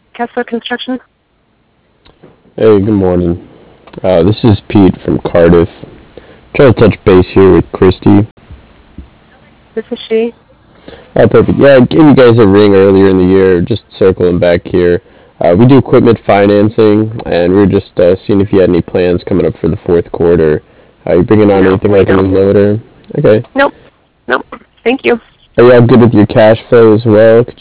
Kessler Construction. Hey, good morning. This is Pete from Cardiff. Trying to touch base here with Christy. This is she. Oh, perfect. Yeah, I gave you guys a ring earlier in the year, just circling back here. We do equipment financing, and we were just seeing if you had any plans coming up for the fourth quarter. Are you bringing on No, anything we like a new don't. loader? Okay. Nope. Nope. Thank you. Are you all good with your cash flow as well? Could